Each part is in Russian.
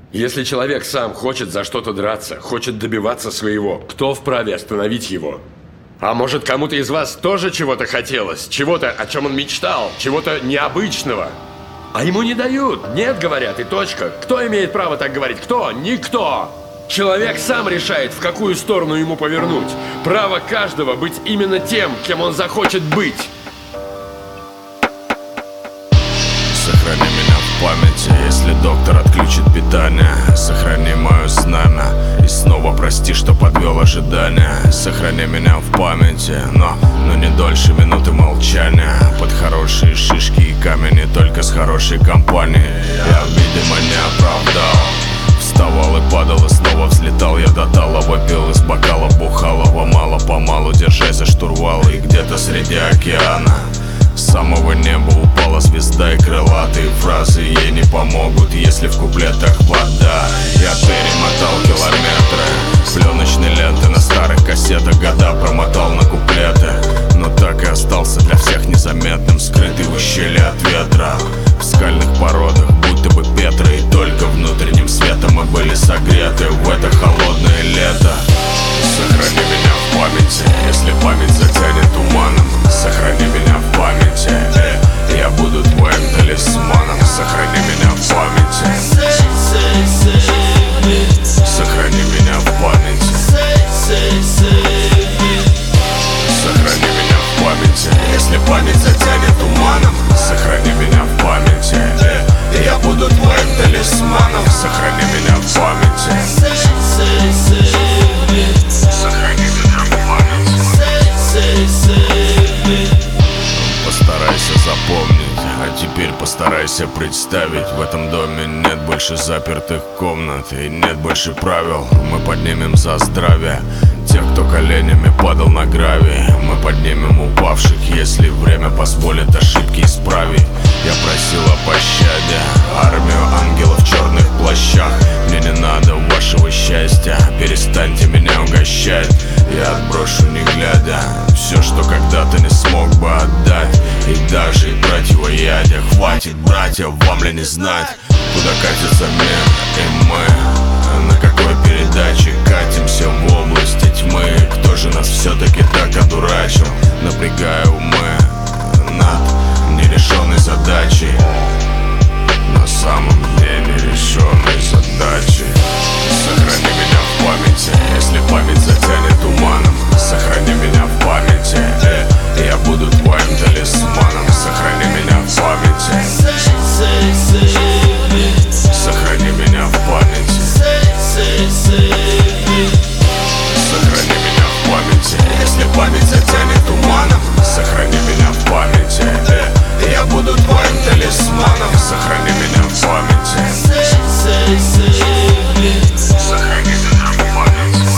Если человек сам хочет за что-то драться, хочет добиваться своего, кто вправе остановить его? А может, кому-то из вас тоже чего-то хотелось? Чего-то, о чем он мечтал? Чего-то необычного? А ему не дают. Нет, говорят, и точка. Кто имеет право так говорить? Кто? Никто. Человек сам решает, в какую сторону ему повернуть. Право каждого быть именно тем, кем он захочет быть. Сохрани меня в памяти, если доктор отключит питание. Сохрани мое знамя и снова прости, что подвел ожидания. Сохрани меня в памяти, но не дольше минуты молчания. Под хорошие шишки и камни, только с хорошей компанией. Я, видимо, не оправдал. Вставал и падал, и снова взлетал. Я до талого пил, из бокала бухалого. Мало-помалу, держась за штурвал. И где-то среди океана с самого неба упала звезда, и крылатые фразы ей не помогут, если в куплетах вода. Я перемотал километры пленочной ленты на старых кассетах, года промотал на куплеты, но так и остался для всех незаметным, скрытый в ущелье от ветра. В скальных породах, будто бы Петра, и только внутренним светом мы были согреты в это холодное лето. Сохрани меня в памяти, если память затянет туманом. Сохрани меня в памяти, я буду твоим талисманом. Сохрани меня в памяти. Сохрани меня в памяти. Сохрани меня в памяти, если память затянет туманом. Сохрани меня в памяти, я буду твоим талисманом. Сохрани меня в памяти. Сохрани меня в памяти. Постарайся запомнить, а теперь постарайся представить. В этом доме нет больше запертых комнат и нет больше правил. Мы поднимем за здравие тех, кто коленями падал на гравий. Мы поднимем упавших, если время позволит ошибки исправить. Я просил о пощаде армию ангелов в черных плащах. Мне не надо вашего счастья, перестаньте меня угощать. Я отброшу не глядя все, что когда-то не смог бы отдать. И даже противоядия хватит, братья, вам ли не знать, куда катится мир и мы. На какой передаче катимся в области тьмы? Кто же нас все-таки так одурачил, напрягая умы над нерешенной задачей? На самом деле решенной задачей. Сохрани меня в памяти, если память затянет туманом. Сохрани меня в памяти, я буду твоим талисманом. Сохрани меня в памяти. Сохрани меня в памяти. Сохрани меня в памяти, если память затянет туманом. Сохрани меня в памяти, я буду твоим талисманом. Сохрани меня в памяти. Сохрани меня в памяти.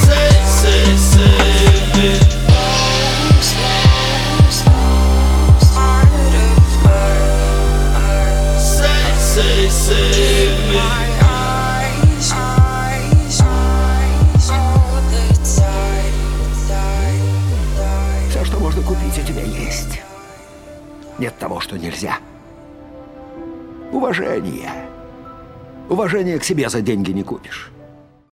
Все, что можно купить, у тебя есть. Нет того, что нельзя. Уважение. Уважение к себе за деньги не купишь.